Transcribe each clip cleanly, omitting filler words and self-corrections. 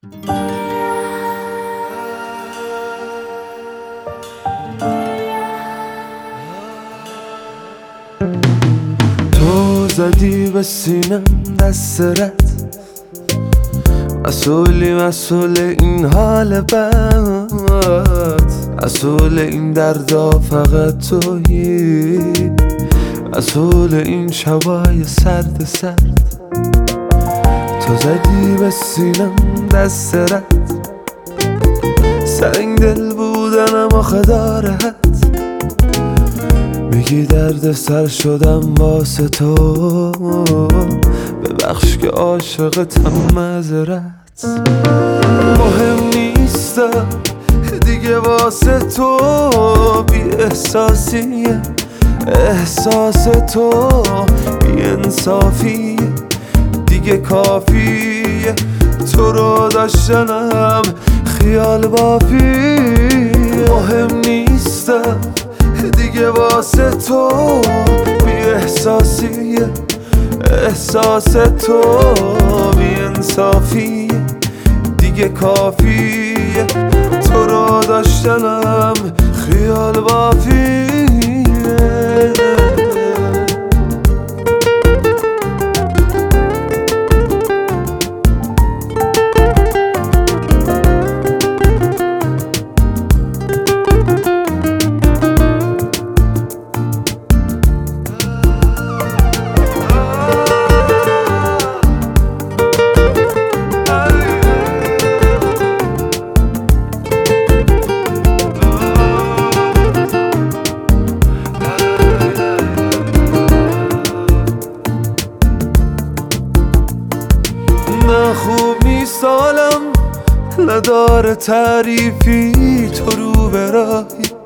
تو زدی به سینم دست رد، مسئول این حال بد، مسئول این دردا فقط تویی، مسئول این شبای سرد سرد. تو زدی به سینم دست رد، سنگ دل بودنم آخه داره حد. میگی درد سر شدم واسه تو، ببخش که عاشقتم معذرت. مهم نیستم دیگه واسه تو، بی احساسیه احساس تو، بی انصافی دیگه کافیه. تو رو داشتنم خیال بافی. مهم نیستم دیگه واسه تو، بی احساسیه احساس تو، بی انصافی دیگه کافیه. تو رو داشتنم خیال بافیه. نه خوب نیست حالم، نداره تعریفی. تو رو به راهی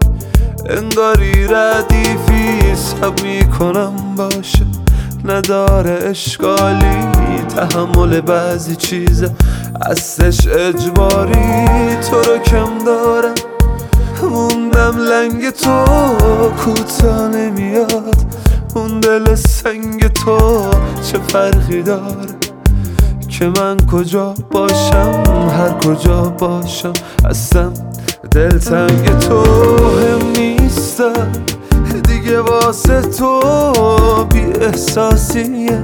انگاری ردیفی، سب میکنم باشه نداره اشکالی. تحمل بعضی چیزه هستش اجباری. تو رو کم دارم موندم لنگ تو، کوتا نمیاد اون دل سنگ تو. چه فرقی داره که من کجا باشم، هر کجا باشم هستم دلتنگ تو. مهم نیستم دیگه واسه تو، بی احساسیه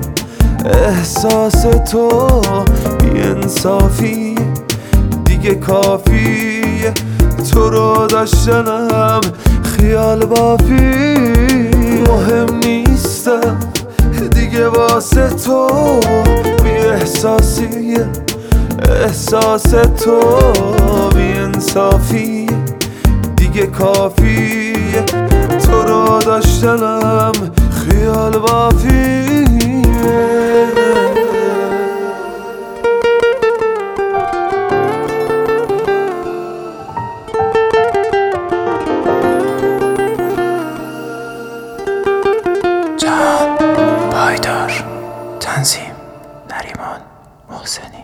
احساس تو، بی انصافی دیگه کافیه. تو رو داشتنم خیال بافی. مهم نیستم دیگه واسه تو، بی احساسیه احساس تو، بی انصافی دیگه کافیه. تو رو داشتنم خیال بافیه. جهان پایدار. تنظیم نریمان محسنی.